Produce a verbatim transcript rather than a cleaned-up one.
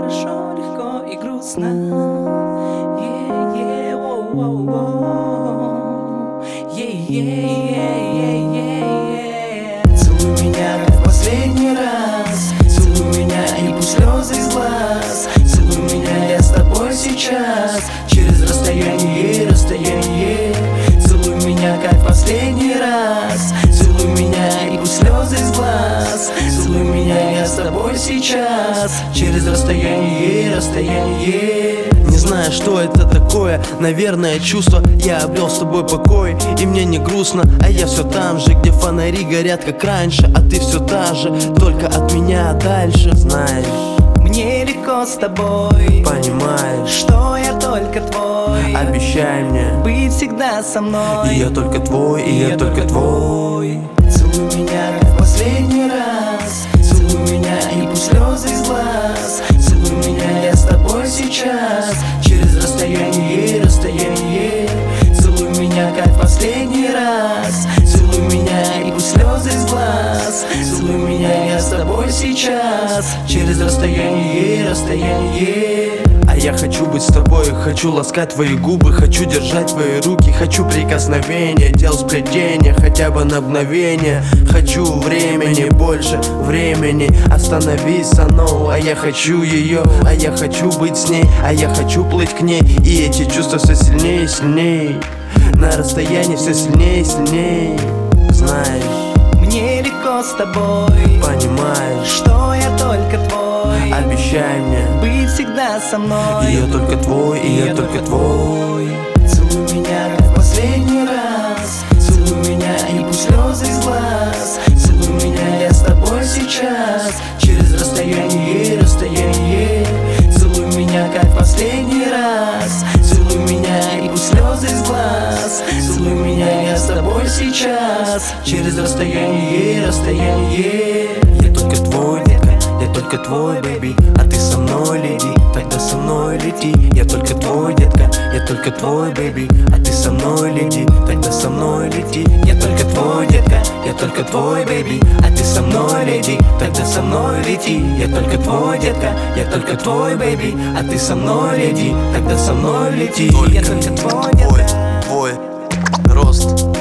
хорошо, легко и грустно. Yeah, yeah, воу, воу, воу. Yeah, yeah, yeah, yeah, yeah, yeah. Целуй меня, как в последний раз. Целуй меня и пусть слезы из глаз. Целуй меня, я с тобой сейчас. Через расстояние, расстояние. Целуй меня, как в последний раз. Целуй меня и пусть слезы из глаз. Целуй меня, я с тобой сейчас. Через расстояние, расстояние. Не знаю, что это такое, наверное, чувство. Я обрел с тобой покой, и мне не грустно. А я все там же, где фонари горят, как раньше. А ты все та же, только от меня дальше. Знаешь, мне легко с тобой, понимаешь, что я только твой. Обещай мне быть всегда со мной. И я только твой, и, и я, я только твой. Целуй меня, как в последний раз. Целуй меня и пусть слезы из глаз. Целуй меня, я с тобой сейчас. Через расстояние, расстояние. Целуй меня, как в последний раз. Целуй меня и пусть слезы из глаз. Целуй меня, я с тобой сейчас. Через расстояние, расстояние. А я хочу быть с тобой, хочу ласкать твои губы. Хочу держать твои руки, хочу прикосновения. Дел сплетения, хотя бы на мгновение. Хочу времени, больше времени. Остановись, оно, а я хочу ее. А я хочу быть с ней, а я хочу плыть к ней. И эти чувства все сильнее и сильнее. На расстоянии все сильнее и сильнее. Знаешь, мне легко с тобой, понимаешь, что я только твой. Обещай мне быть всегда со мной. И я только твой, и, и я, я только твой. Целуй меня, как в последний раз. Целуй меня и пусть слезы из глаз. Целуй меня, я с тобой сейчас. Через расстояние, расстояние. Целуй меня, как в последний раз. Целуй меня и пусть слезы из глаз. Целуй меня, я с тобой сейчас. Через расстояние, расстояние. Я только твой, детка, я только твой, бэйби. А ты со мной, леди, тогда со мной лети. Я только твой, детка, я только твой, бэйби. А ты со мной, леди, тогда со мной лети. Я только твой, детка, я только твой, бэйби. А ты со мной, леди, тогда со мной лети. Я только твой, детка, я только твой, бэйби. А ты со мной, леди, тогда со мной лети. Я только твой, детка. Твой, твой рост.